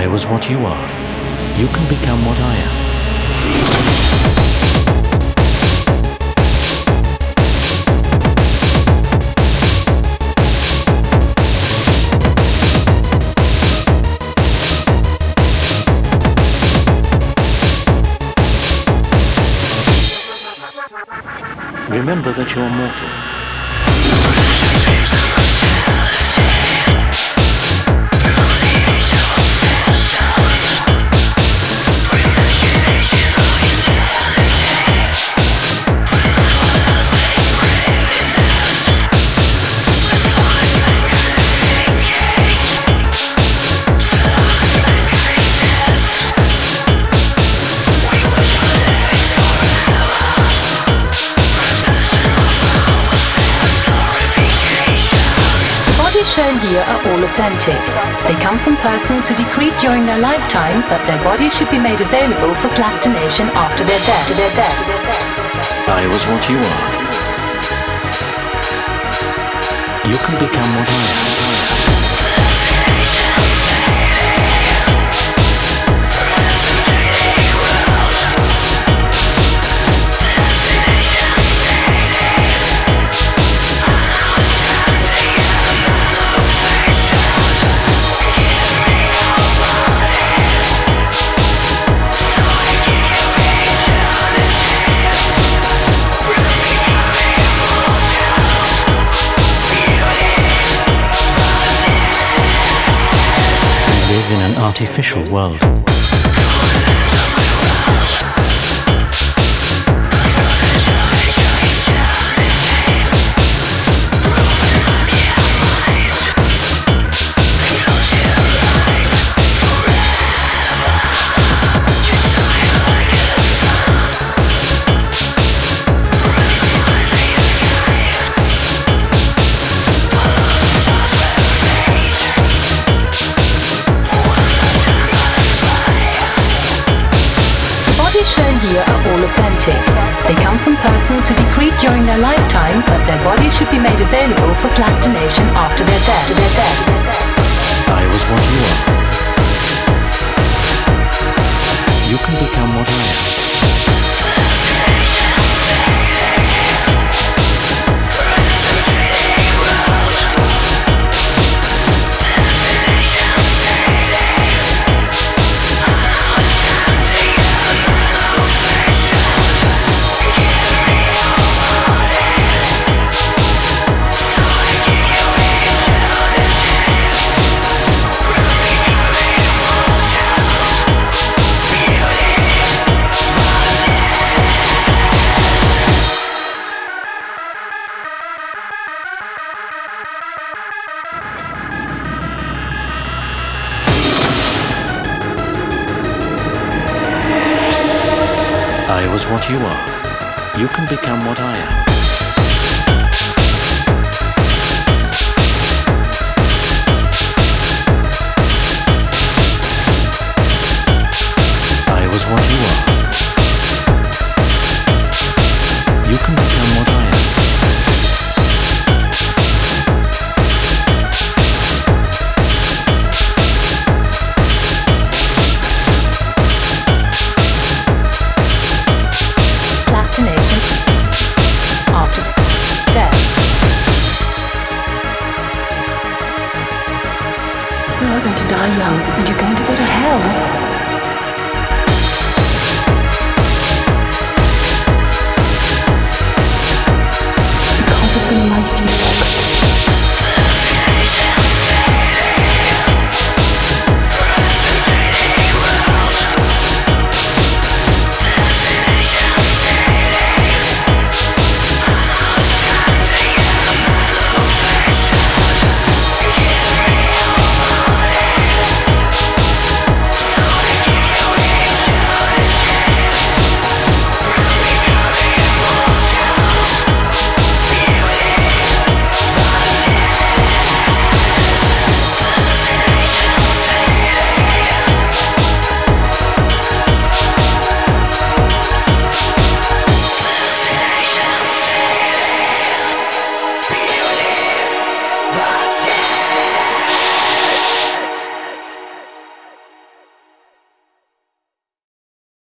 I was what you are. You can become what I am. Remember that you're mortal. Shown here are all authentic. They come from persons who decreed during their lifetimes that their bodies should be made available for plastination after their death. I was what you are. You can become what I am. In an artificial world. Shown here are all authentic. They come from persons who decreed during their lifetimes that their bodies should be made available for plastination after their death. I was what you are. You can become what I am. I was what you are. You can become what I am.